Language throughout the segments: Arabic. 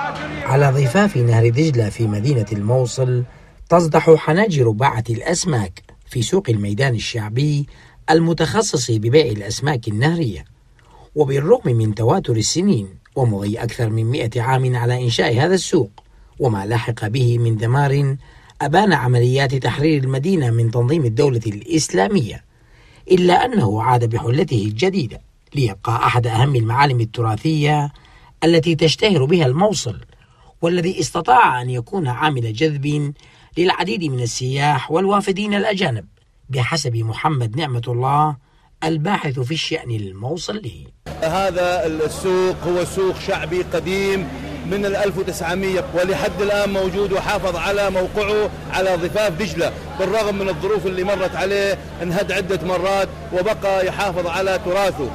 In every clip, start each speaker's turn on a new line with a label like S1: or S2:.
S1: على ضفاف نهر دجلة في مدينة الموصل تصدح حناجر باعة الأسماك في سوق الميدان الشعبي المتخصص ببيع الأسماك النهرية. وبالرغم من تواتر السنين ومضي أكثر من 100 عام على إنشاء هذا السوق وما لاحق به من دمار أبان عمليات تحرير المدينة من تنظيم الدولة الإسلامية، إلا أنه عاد بحلته الجديدة ليبقى أحد أهم المعالم التراثية التي تشتهر بها الموصل، والذي استطاع أن يكون عامل جذب للعديد من السياح والوافدين الأجانب بحسب محمد نعمة الله الباحث في الشأن الموصلي.
S2: هذا السوق هو سوق شعبي قديم من 1900 ولحد الآن موجود وحافظ على موقعه على ضفاف دجلة، بالرغم من الظروف اللي مرت عليه انهد عدة مرات وبقى يحافظ على تراثه.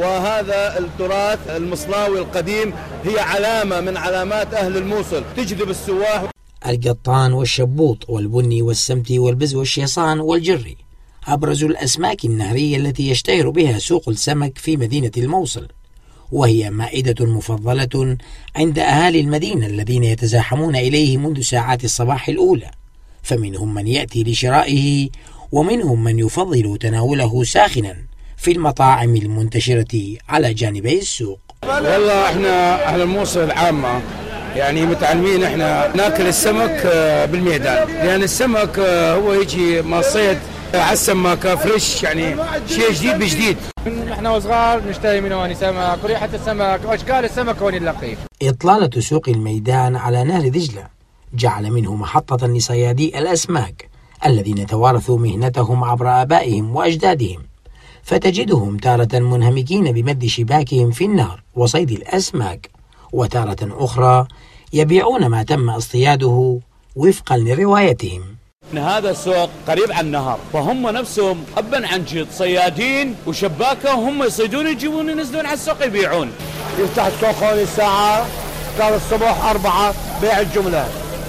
S2: وهذا التراث المصلاوي القديم هي علامة من علامات أهل الموصل تجذب السواح.
S1: القطان والشبوط والبني والسمتي والبز والشيصان والجري أبرز الأسماك النهرية التي يشتهر بها سوق السمك في مدينة الموصل، وهي مائدة مفضلة عند أهالي المدينة الذين يتزاحمون إليه منذ ساعات الصباح الأولى، فمنهم من يأتي لشرائه ومنهم من يفضل تناوله ساخنا في المطاعم المنتشرة على جانبي السوق.
S3: والله احنا أهل الموصل عامة يعني متعلمين احنا ناكل السمك بالميدان، لأن السمك هو يجي من الصيد على السمك فريش، يعني شيء جديد بجديد.
S4: احنا وصغار نشتري من هون سمك وريحة السمك واشكال السمك هون نلاقيه.
S1: إطلالة سوق الميدان على نهر دجلة جعل منه محطة لصيادي الأسماك الذين توارثوا مهنتهم عبر آبائهم وأجدادهم، فتجدهم تارة منهمكين بمد شباكهم في النهر وصيد الأسماك، وتارة أخرى يبيعون ما تم اصطياده وفقا لروايتهم.
S5: هذا السوق قريب عن النهر، فهم نفسهم حبا عن جد صيادين وشباكة، هم يصيدون يجيبون ينزلون على السوق يبيعون.
S6: يفتح السوق هون الساعة 3 الصبح 4 بيع الجملة،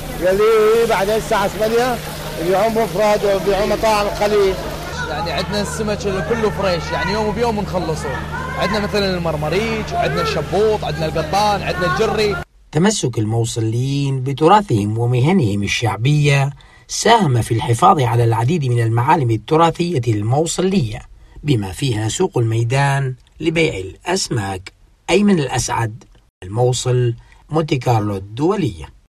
S6: يلي بعدين الساعة 8 يبيعون مفرد ويبيعون مطاعم قليل.
S4: يعني عندنا السمك كله فريش، يعني يوم بيوم نخلصه. عندنا مثلا المرمريج، عندنا الشبوط، عندنا القطان، عندنا الجري.
S1: تمسك الموصليين بتراثهم ومهنهم الشعبية ساهم في الحفاظ على العديد من المعالم التراثية الموصلية بما فيها سوق الميدان لبيع الأسماك. أيمن الأسعد، الموصل، مونتي كارلو الدولية.